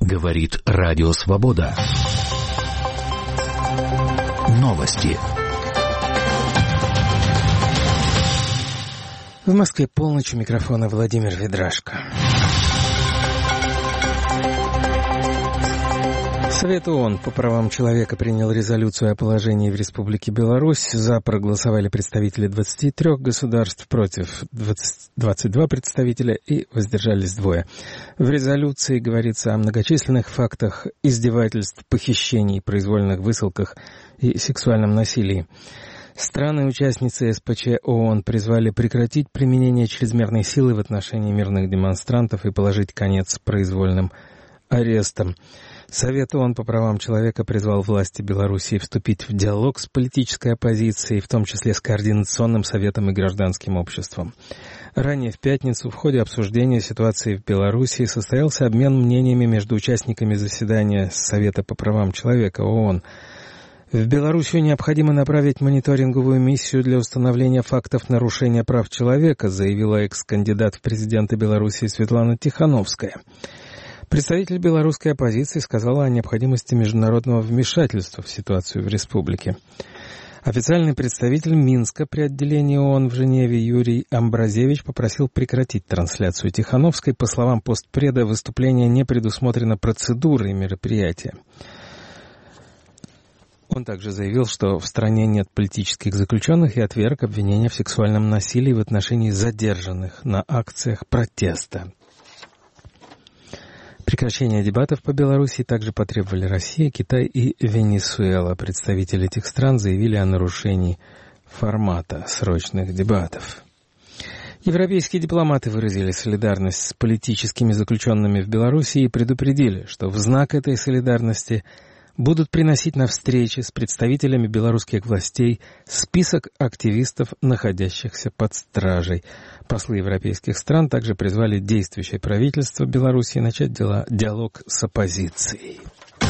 Говорит Радио Свобода. Новости. В Москве полночь, у микрофона Владимир Ведрашко. Совет ООН по правам человека принял резолюцию о положении в Республике Беларусь. За проголосовали представители 23 государств, против 22 представителя и воздержались 2. В резолюции говорится о многочисленных фактах издевательств, похищений, произвольных высылках и сексуальном насилии. Страны-участницы СПЧ ООН призвали прекратить применение чрезмерной силы в отношении мирных демонстрантов и положить конец произвольным арестам. Совет ООН по правам человека призвал власти Белоруссии вступить в диалог с политической оппозицией, в том числе с Координационным советом и гражданским обществом. Ранее в пятницу в ходе обсуждения ситуации в Белоруссии состоялся обмен мнениями между участниками заседания Совета по правам человека ООН. В Белоруссию необходимо направить мониторинговую миссию для установления фактов нарушения прав человека, заявила экс-кандидат в президенты Белоруссии Светлана Тихановская. Представитель белорусской оппозиции сказала о необходимости международного вмешательства в ситуацию в республике. Официальный представитель Минска при отделении ООН в Женеве Юрий Амбразевич попросил прекратить трансляцию Тихановской. По словам постпреда, выступление не предусмотрено процедурой мероприятия. Он также заявил, что в стране нет политических заключенных и отверг обвинения в сексуальном насилии в отношении задержанных на акциях протеста. Прекращение дебатов по Беларуси также потребовали Россия, Китай и Венесуэла. Представители этих стран заявили о нарушении формата срочных дебатов. Европейские дипломаты выразили солидарность с политическими заключенными в Беларуси и предупредили, что в знак этой солидарности будут приносить на встречи с представителями белорусских властей список активистов, находящихся под стражей. Послы европейских стран также призвали действующее правительство Беларуси начать диалог с оппозицией.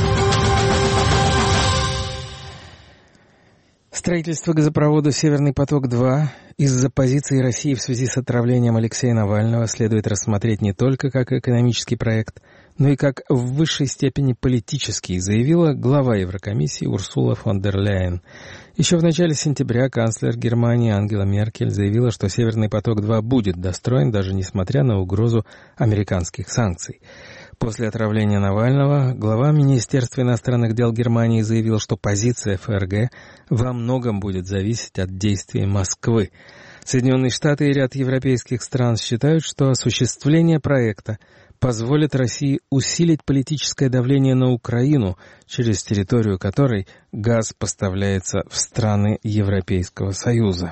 Строительство газопровода «Северный поток-2» из-за позиции России в связи с отравлением Алексея Навального следует рассмотреть не только как экономический проект, но и как в высшей степени политический, заявила глава Еврокомиссии Урсула фон дер Ляйен. Еще в начале сентября канцлер Германии Ангела Меркель заявила, что «Северный поток-2» будет достроен, даже несмотря на угрозу американских санкций. После отравления Навального глава Министерства иностранных дел Германии заявил, что позиция ФРГ во многом будет зависеть от действий Москвы. Соединенные Штаты и ряд европейских стран считают, что осуществление проекта позволит России усилить политическое давление на Украину, через территорию которой газ поставляется в страны Европейского Союза.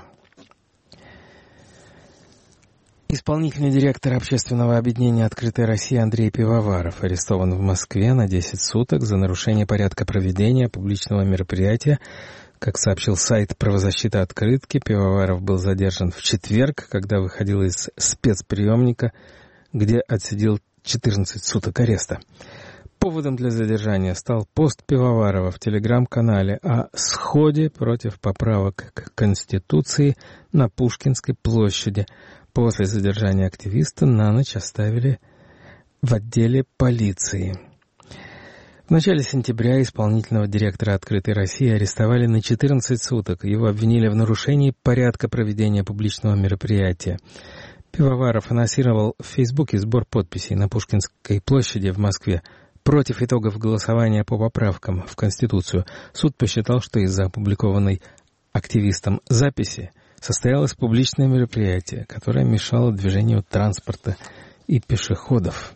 Исполнительный директор общественного объединения «Открытая Россия» Андрей Пивоваров арестован в Москве на 10 суток за нарушение порядка проведения публичного мероприятия. Как сообщил сайт правозащиты «Открытки», Пивоваров был задержан в четверг, когда выходил из спецприемника, где отсидел 14 суток ареста. Поводом для задержания стал пост Пивоварова в телеграм-канале о сходе против поправок к Конституции на Пушкинской площади. После задержания активиста на ночь оставили в отделе полиции. В начале сентября исполнительного директора «Открытой России» арестовали на 14 суток. Его обвинили в нарушении порядка проведения публичного мероприятия. Пивоваров анонсировал в Фейсбуке сбор подписей на Пушкинской площади в Москве против итогов голосования по поправкам в Конституцию. Суд посчитал, что из-за опубликованной активистом записи состоялось публичное мероприятие, которое мешало движению транспорта и пешеходов.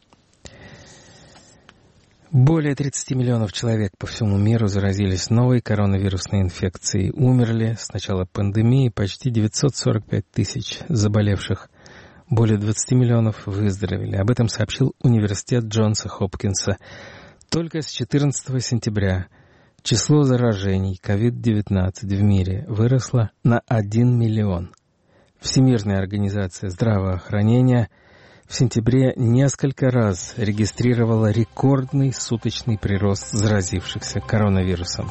Более 30 миллионов человек по всему миру заразились новой коронавирусной инфекцией. Умерли с начала пандемии почти 945 тысяч заболевших. Более 20 миллионов выздоровели. Об этом сообщил университет Джонса Хопкинса. Только с 14 сентября число заражений COVID-19 в мире выросло на 1 миллион. Всемирная организация здравоохранения в сентябре несколько раз регистрировала рекордный суточный прирост заразившихся коронавирусом.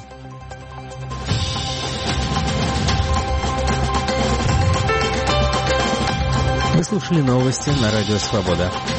Вы слушали новости на Радио Свобода.